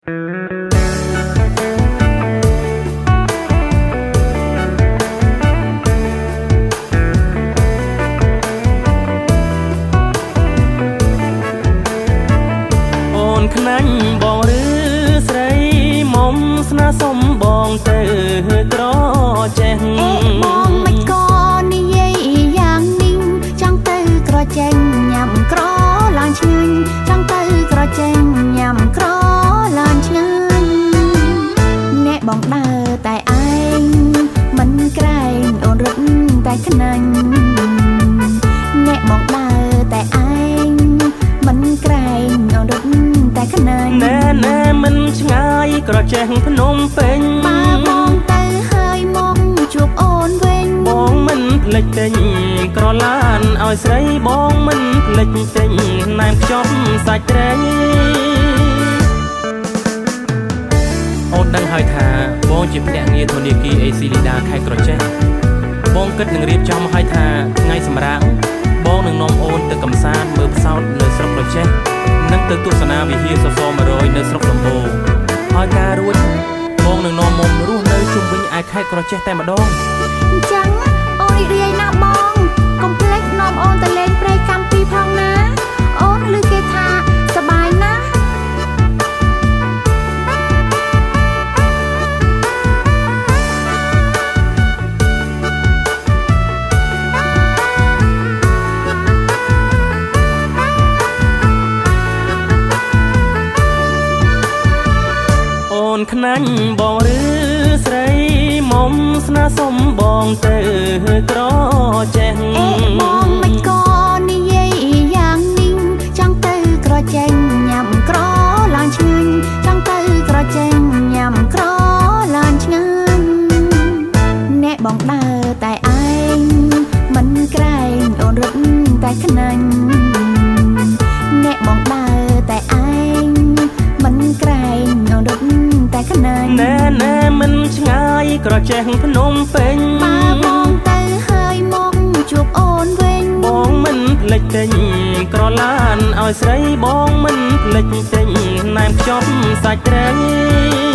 ខ្នាញ់បងឬស្រីមុំស្នាសុំបងទៅក្រចេះបងមិនក៏និយាយយ៉ាងនេះចង់ទៅក្រចេញញ៉ាំក្រឡើងឆ្ងាញ់ចង់ទៅក្រចេញញ៉ាំក្រឡើងឆ្ងាញ់អ្នកបងដើរតែឯងមិនក្រែងអូនរត់តែខ្នាញ់អ្នកបងដើរតែឯងមិនក្រែងអូនរត់តែខ្នាញ់ណែមិនឆ្ងាយក្រចេះភ្នំពេញបើបងទៅហើយមកជួបអូនវិញបងមិនភ្លេចទិញក្រឡានឲ្យស្រីបងមិនភ្លេចទិញណែមខ្ចប់សាច់ត្រីអូនដឹងហើយថាបងជាភ្នាក់ងារធនាគារ AC Lida ខេត្តក្រចេះបងគិតនឹងរៀបចំឲ្យថាថ្ងៃសម្រាកបងនឹងនាំអូនទៅកំសាន្តមើលផ្សោតនៅស្រុកក្រចេះនិងទៅទស្សនាវិហារសសរ100នៅស្រុកដំបូងហើយការរួចបងនឹងនាំមុំរស់នៅជុំវិញឯខេត្តក្រចេះតែម្ដងអញ្ចឹងអូនរីករាយណាស់បងកុំភ្លេចនាំអូនទៅលេងព្រៃកាំពីផងណាអូនឮគេថាសប្បាយណាស់ខ្នាញ់បងឬស្រីមុំស្នាសុំបងទៅក្រចេះបងមិនក៏និយាយយ៉ាងនេះចង់ទៅក្រចេញញ៉ាំក្រឡើងឆ្ងាញ់ចង់ទៅក្រចេញញ៉ាំក្រឡើងឆ្ងាញ់អ្នកបងដើរតែឯងមិនក្រែងអូនរត់តែខ្នាញ់អ្នកបងដើរតែឯងមិនក្រែងអូនរត់តែខ្នាញ់ណែមិនឆ្ងាយក្រចេះភ្នំពេញបើបងទៅហើយមកជួបអូនវិញបងមិនភ្លេចទិញក្រឡានឲ្យស្រីបងមិនភ្លេចទិញណែមខ្ចប់សាច់ត្រី